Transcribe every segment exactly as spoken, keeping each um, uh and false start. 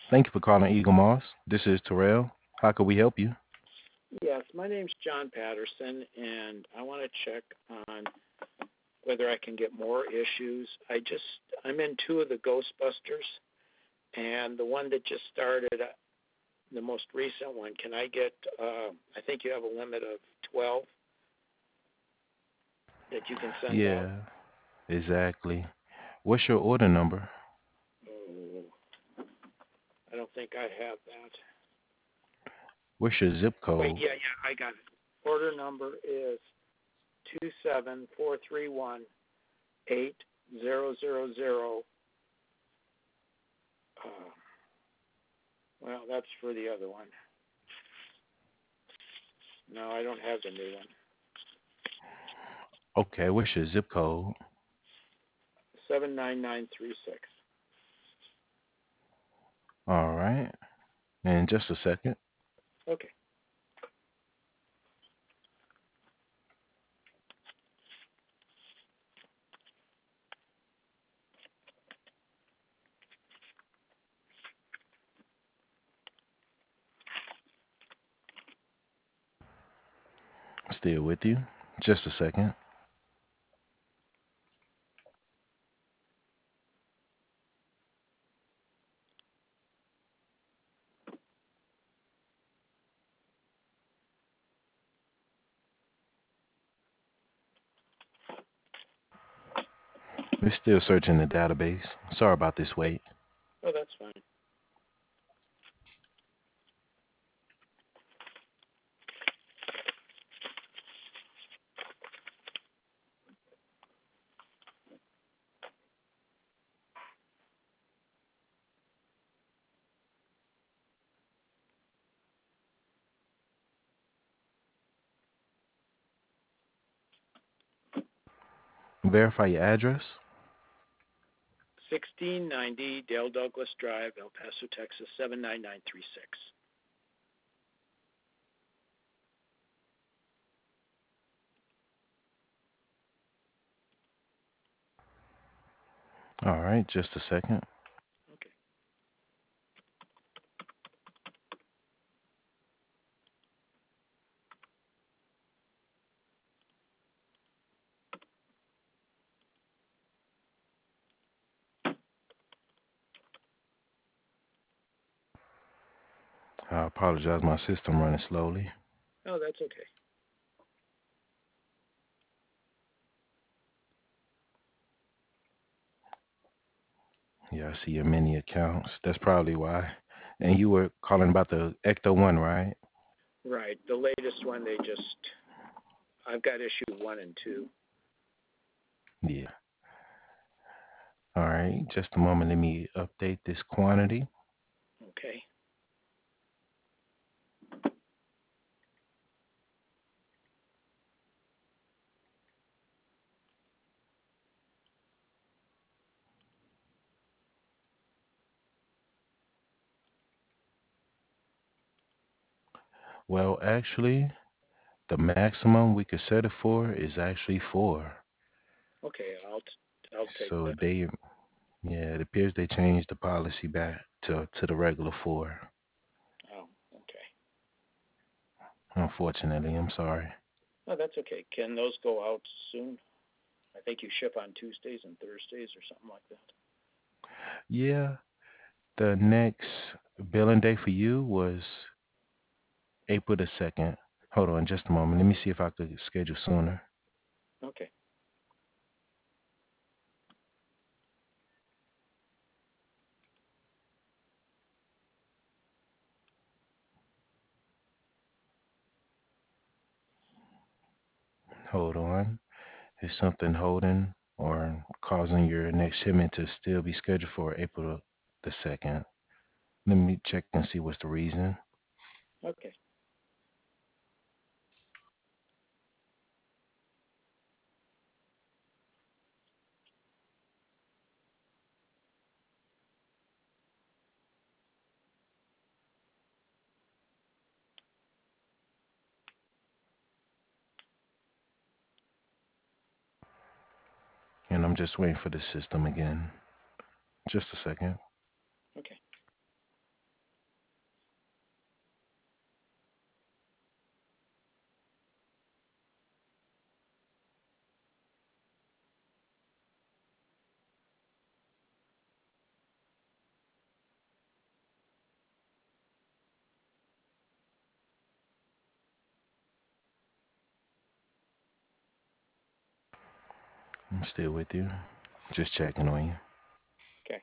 Thank you for calling Eagle Moss. This is Terrell. How can we help you? Yes, my name's John Patterson, and I want to check on whether I can get more issues. I just I'm in two of the Ghostbusters, and the one that just started, uh, the most recent one. Can I get? Uh, I think you have a limit of twelve that you can send out. Yeah, exactly. What's your order number? Oh, I don't think I have that. What's your zip Wait, code? yeah, yeah, I got it. Order number is two seven four three one eight zero zero zero. Uh, well, that's for the other one. No, I don't have the new one. Okay, what's your zip code? seven nine nine three six. All right. In just a second. Okay. Still with you. Just a second. We're still searching the database. Sorry about this wait. Oh, that's fine. Verify your address. sixteen ninety Dale Douglas Drive, El Paso, Texas, seven nine nine three six. All right, just a second. Okay. I apologize, my system running slowly. Oh, that's okay. Yeah, I see your many accounts. That's probably why. And you were calling about the Ecto One, right? Right. The latest one, they just, I've got issue one and two. Yeah. All right. Just a moment. Let me update this quantity. Okay. Well, actually, the maximum we could set it for is actually four. Okay. I'll, I'll take So that. they, yeah, it appears they changed the policy back to to the regular four. Oh, okay. Unfortunately, I'm sorry. Oh, that's okay. Can those go out soon? I think you ship on Tuesdays and Thursdays or something like that. Yeah, the next billing day for you was April the second. Hold on just a moment. Let me see if I could schedule sooner. Okay. Hold on. Is something holding or causing your next shipment to still be scheduled for April the second? Let me check and see what's the reason. Okay. And I'm just waiting for the system again. Just a second. Okay. I'm still with you. Just checking on you. Okay.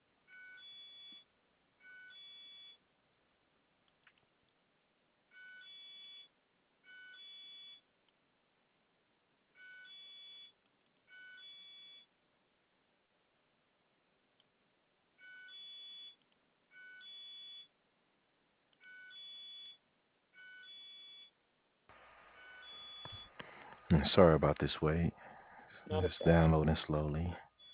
Mm, Sorry about this wait. Not a It's problem. downloading slowly.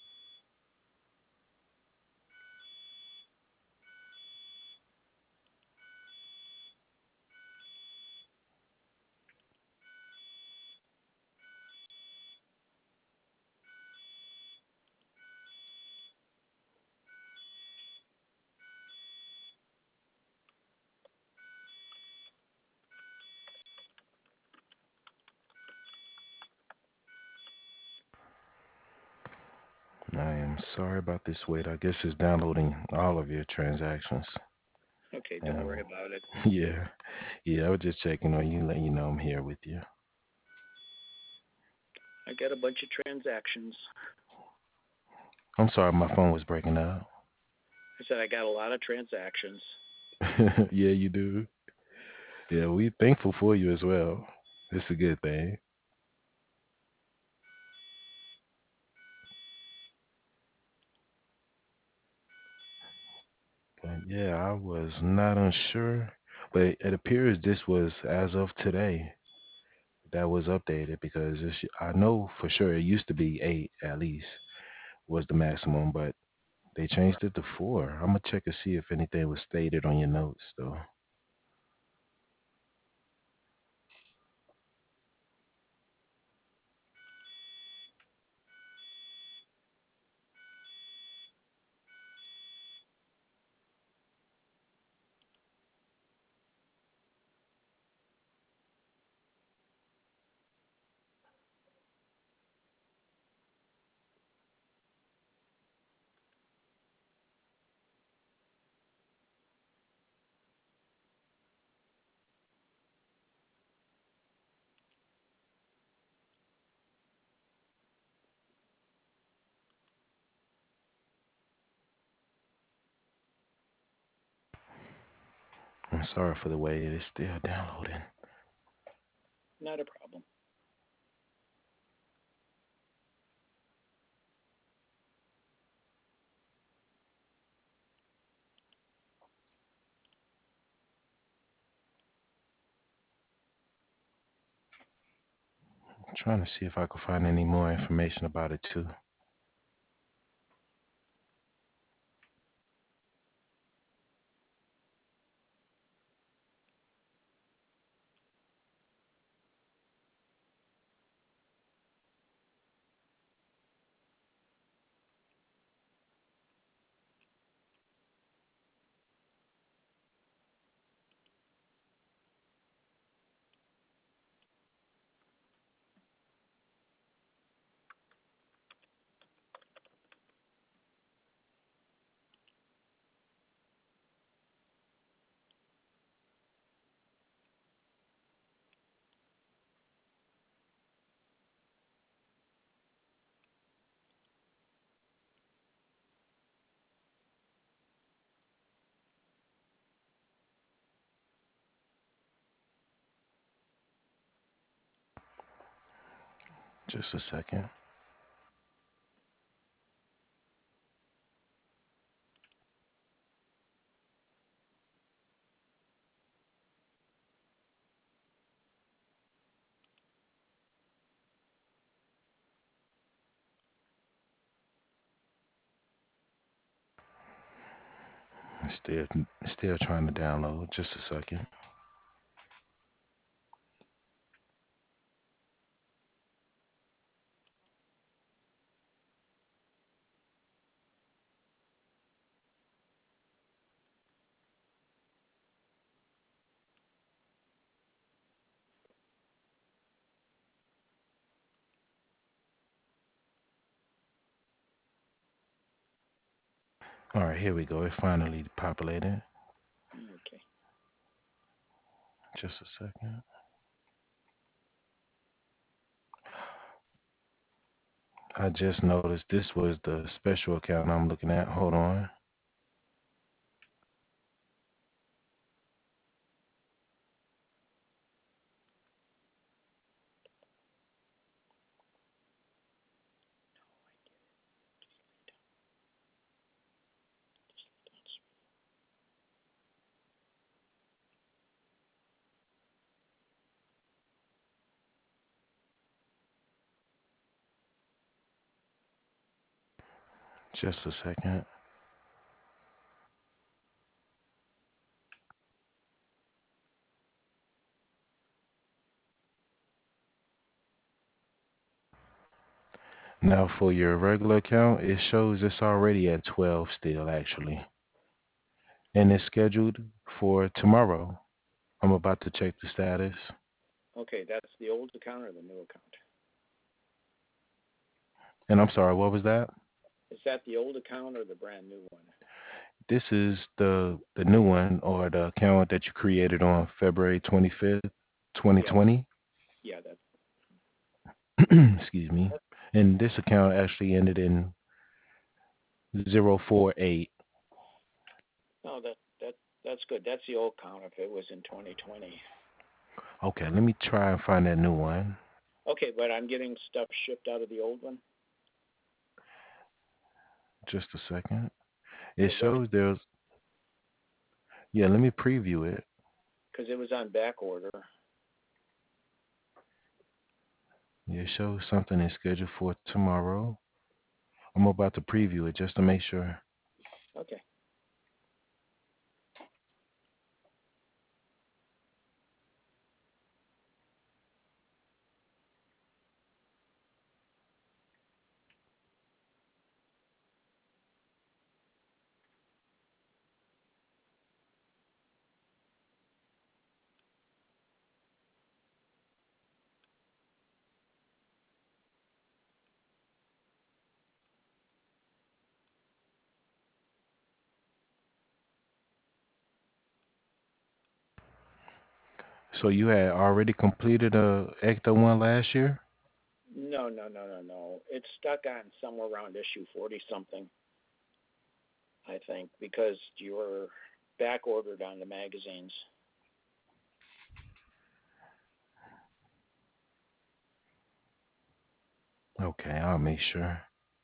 I am sorry about this wait. I guess it's downloading all of your transactions. Okay, don't Um, worry about it. yeah, yeah. I was just checking on you, letting you know I'm here with you. I got a bunch of transactions. I'm sorry, my phone was breaking up. I said I got a lot of transactions. Yeah, you do. Yeah, we thankful for you as well. It's a good thing. But yeah, I was not unsure, but it appears this was as of today that was updated because it's, I know for sure it used to be eight at least was the maximum, but they changed it to four. I'm gonna check and see if anything was stated on your notes though. I'm sorry for the wait. It's still downloading. Not a problem. I'm trying to see if I could find any more information about it too. Just a second. Still, still trying to download. Just a second. All right, here we go. It finally populated. Okay. Just a second. I just noticed this was the special account I'm looking at. Hold on. Just a second. Now for your regular account, it shows it's already at twelve still actually. And it's scheduled for tomorrow. I'm about to check the status. Okay, that's the old account or the new account? And I'm sorry, what was that? Is that the old account or the brand new one? This is the the new one or the account that you created on February twenty-fifth, Yeah, twenty twenty. yeah, that's Excuse me. And this account actually ended in zero four eight. no, that that that's good. That's the old account if it was in twenty twenty. Okay, let me try and find that new one. Okay, but I'm getting stuff shipped out of the old one Just a second. It because that's shows there's, yeah, let me preview it. because it was on back order. It shows something is scheduled for tomorrow. I'm about to preview it just to make sure. Okay. So you had already completed a Ecto one last year? No, no, no, no, no. It's stuck on somewhere around issue forty something, I think, because you were back ordered on the magazines. Okay, I'll make sure.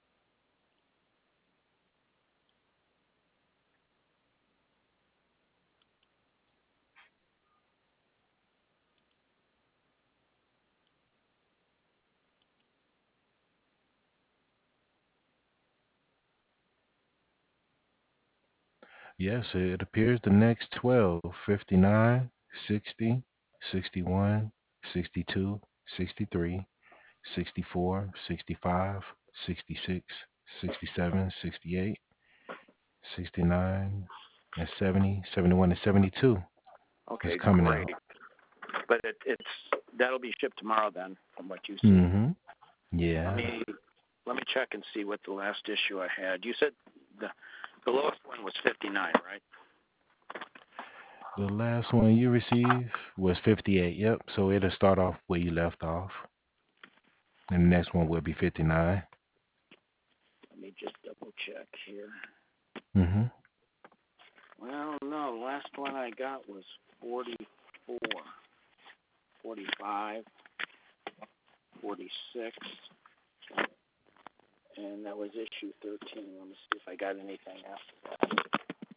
Yes, it appears the next twelve, fifty-nine, sixty, sixty-one, sixty-two, sixty-three, sixty-four, sixty-five, sixty-six, sixty-seven, sixty-eight, sixty-nine, and seventy, seventy-one, and seventy-two is Okay, coming great. out. But it, it's that'll be shipped tomorrow then, from what you see. Mm-hmm. Let Yeah. me let me check and see what the last issue I had. You said the the lowest one was fifty-nine, right? The last one you received was fifty-eight. Yep. So it'll start off where you left off. And the next one will be fifty-nine. Let me just double check here. Mm-hmm. Well, no, the last one I got was forty-four, forty-five, forty-six, and that was issue thirteen. Let me see if I got anything after that.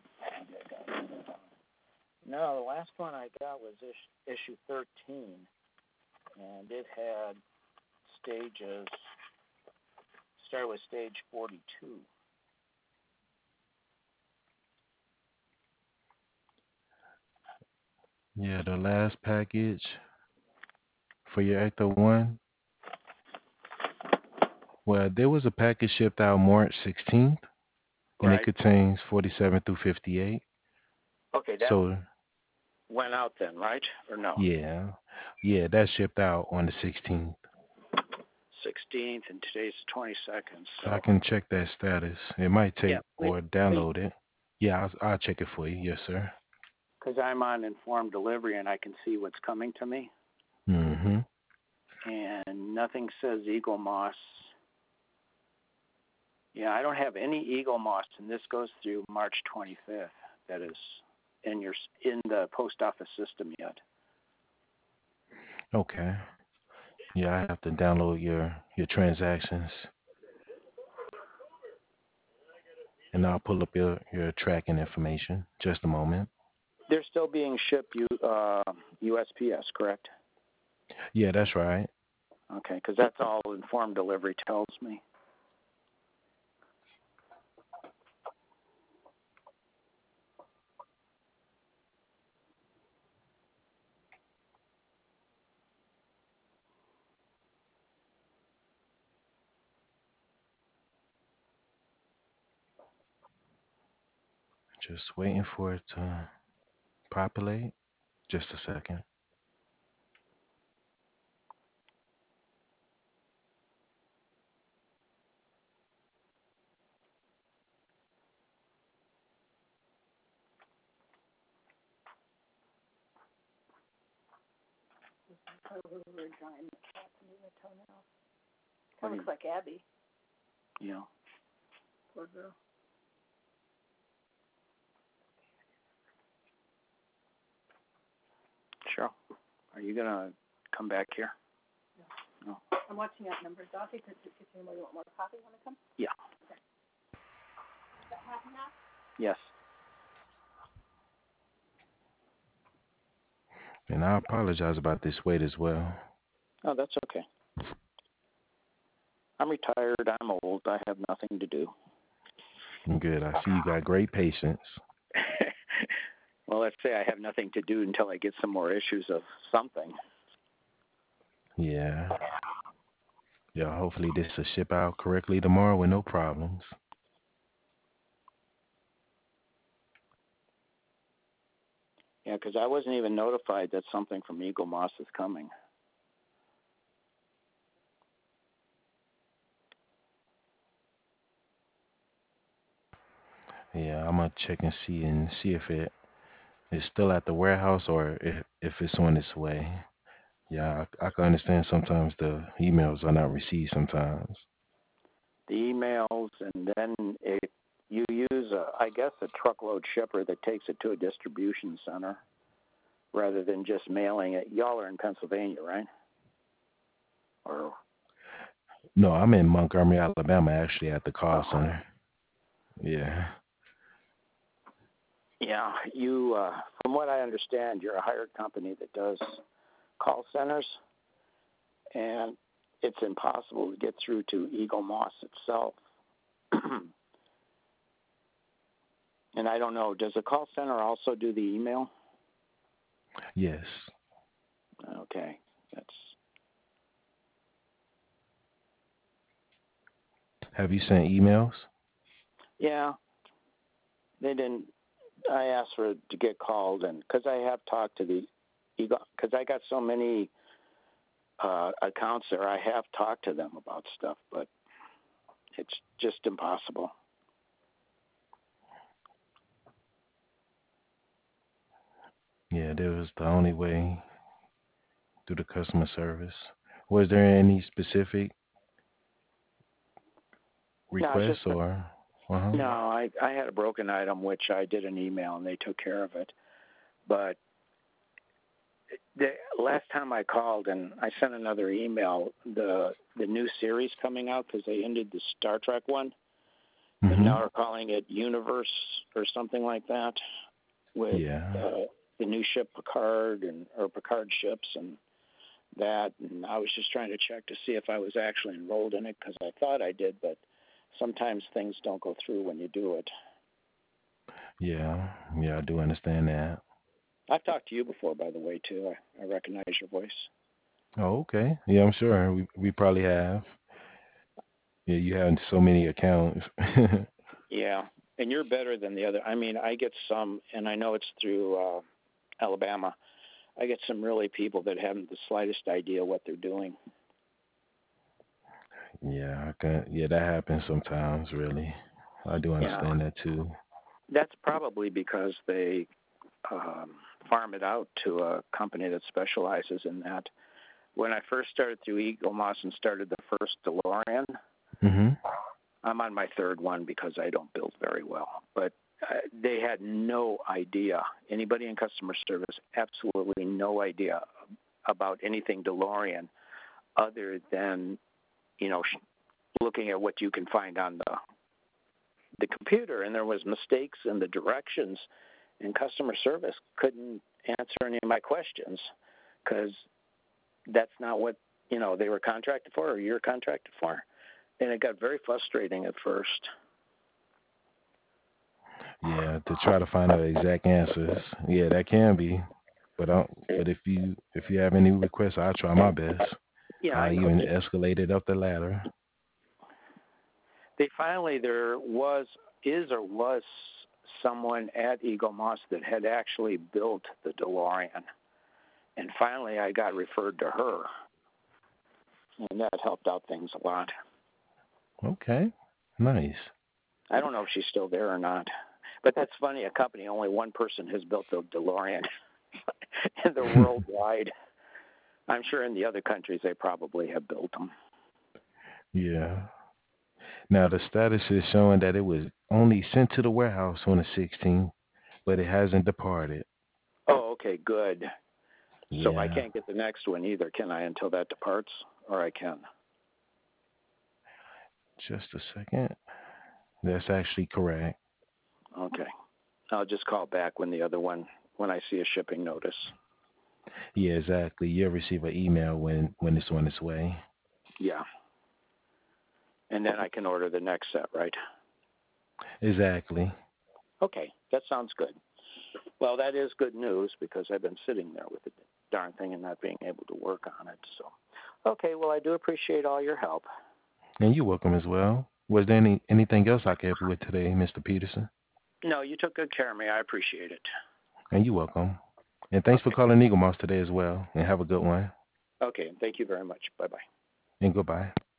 No, the last one I got was issue, issue thirteen, and it had stages, started with stage forty-two. Yeah, the last package for your Ecto one. Well, there was a package shipped out March sixteenth, and it Right. contains forty-seven through fifty-eight. Okay, that So, went out then, right? Or no? yeah, yeah, that shipped out on the sixteenth. sixteenth, and today's the twenty-second. I So, can check that status. It might yeah, take please, or please, download it. Yeah, I'll, I'll check it for you. Yes, sir. because I'm on informed delivery and I can see what's coming to me. Mm-hmm. And nothing says Eagle Moss Yeah, I don't have any Eagle Moss, and this goes through March twenty-fifth. That is in your in the post office system yet. Okay. Yeah, I have to download your your transactions, and I'll pull up your your tracking information. Just a moment. They're still being shipped U, uh, U S P S, correct? Yeah, that's right. Okay, because that's all Informed Delivery tells me. Just waiting for it to populate. Just a second. Kind of looks like Abby. Yeah. Poor girl. Cheryl, are you gonna come back here? No. No. I'm watching that number, Dorothy, because if you want more coffee when I come? Yeah. Okay. Is that happy now? Yes. And I apologize about this wait as well. Oh, that's okay. I'm retired. I'm old. I have nothing to do. Good. I see you got great patience. Well, let's say I have nothing to do until I get some more issues of something. Yeah. Yeah, hopefully this will ship out correctly tomorrow with no problems. Yeah, because I wasn't even notified that something from Eagle Moss is coming. Yeah, I'm gonna check and see and see if it is still at the warehouse or if, if it's on its way. Yeah, I, I can understand sometimes the emails are not received sometimes. The emails, and then it, you use, a, I guess, a truckload shipper that takes it to a distribution center rather than just mailing it. Y'all are in Pennsylvania, right? Or No, I'm in Montgomery, Alabama, actually at the call uh, center. Yeah. yeah, you. Uh, from what I understand, you're a hired company that does call centers, and it's impossible to get through to Eagle Moss itself. And I don't know, does the call center also do the email? Yes. Okay, that's. Have you sent emails? Yeah, they didn't. I asked for to get called, and because I have talked to the Eagle, because I got so many uh, accounts there, I have talked to them about stuff, but it's just impossible. Yeah, that was the only way through the customer service. Was there any specific No, it's just requests or? Uh-huh. no. I I had a broken item which I did an email and they took care of it, but the last time I called and I sent another email, the the new series coming out because they ended the Star Trek one, and Mm-hmm. now they're calling it Universe or something like that, with Yeah. uh, the new ship Picard and or Picard ships and that. And I was just trying to check to see if I was actually enrolled in it because I thought I did, but sometimes things don't go through when you do it. Yeah. Yeah, I do understand that. I've talked to you before, by the way, too. I, I recognize your voice. Oh, okay. Yeah, I'm sure we we probably have. Yeah, you have so many accounts. Yeah, and you're better than the other. I mean, I get some, and I know it's through uh, Alabama. I get some really people that haven't the slightest idea what they're doing. Yeah, I can. Yeah, that happens sometimes. Really, I do Yeah, understand that too. that's probably because they um, farm it out to a company that specializes in that. When I first started through Eagle Moss and started the first DeLorean, Mhm. I'm on my third one because I don't build very well. But uh, they had no idea. Anybody in customer service, absolutely no idea about anything DeLorean other than, you know, looking at what you can find on the the computer. And there was mistakes in the directions, and customer service couldn't answer any of my questions because that's not what, you know, they were contracted for or you're contracted for. And it got very frustrating at first. Yeah, to try to find out exact answers. Yeah, that can be. But I but if you if you have any requests, I'll try my best. Yeah, I I know. even escalated up the ladder. They finally, there was, is or was someone at Eagle Moss that had actually built the DeLorean. And finally, I got referred to her. And that helped out things a lot. Okay. Nice. I don't know if she's still there or not. But that's funny. A company, only one person has built the DeLorean in the worldwide. I'm sure in the other countries they probably have built them. Yeah. Now the status is showing that it was only sent to the warehouse on the sixteenth, but it hasn't departed. Oh, okay, good. So I Yeah. can't get the next one either, can I, until that departs? Or I can? Just a second. That's actually correct. Okay. I'll just call back when the other one, when I see a shipping notice. Yeah, exactly. You'll receive an email when when it's on its way. Yeah. And then I can order the next set, right? Exactly. Okay, that sounds good. Well, that is good news because I've been sitting there with the darn thing and not being able to work on it. So, okay, well, I do appreciate all your help. And you're welcome as well. Was there any anything else I could help you with today, Mister Peterson? No, you took good care of me. I appreciate it. And you're welcome. And thanks for Okay. calling Eagle Moss today as well. And have a good one. Okay, thank you very much. Bye bye. And goodbye.